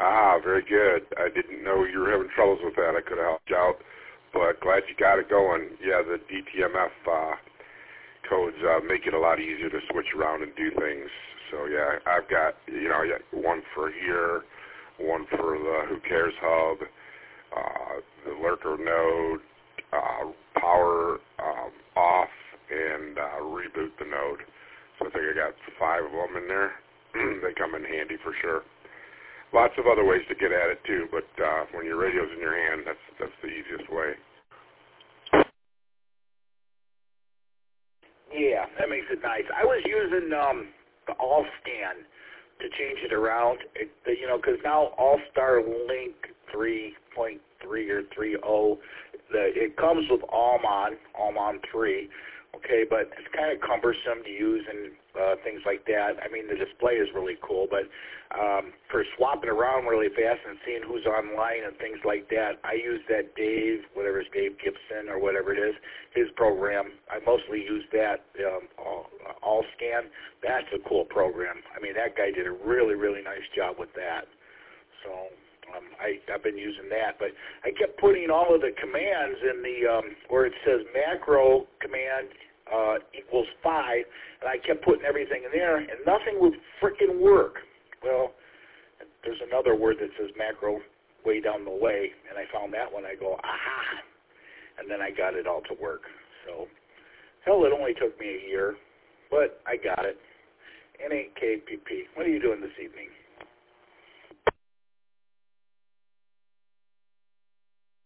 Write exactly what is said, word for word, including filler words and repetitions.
Ah, very good. I didn't know you were having troubles with that. I could have helped you out, but glad you got it going. Yeah, the D T M F uh, codes uh, make it a lot easier to switch around and do things. So yeah, I've got, you know, I got one for here, one for the Who Cares Hub, uh, the Lurker node, uh, power um, off, and uh, reboot the node. So I think I got five of them in there. They come in handy for sure. Lots of other ways to get at it too, but uh, when your radio's in your hand, that's that's the easiest way. Yeah, that makes it nice. I was using um, the All-Scan to change it around, it, the, you know, because now All-Star Link three point three or three point oh, the, it comes with Allmon, Allmon three, okay, but it's kind of cumbersome to use and uh, things like that. I mean, the display is really cool, but um, for swapping around really fast and seeing who's online and things like that, I use that Dave, whatever it's Dave Gibson or whatever it is, his program. I mostly use that, um, all, all Scan. That's a cool program. I mean, that guy did a really, really nice job with that. So um, I, I've been using that, but I kept putting all of the commands in the, um, where it says macro command uh, equals five, and I kept putting everything in there, and nothing would frickin' work. Well, there's another word that says macro way down the way, and I found that one. I go, aha, and then I got it all to work. So, hell, it only took me a year, but I got it. N eight K P P. What are you doing this evening?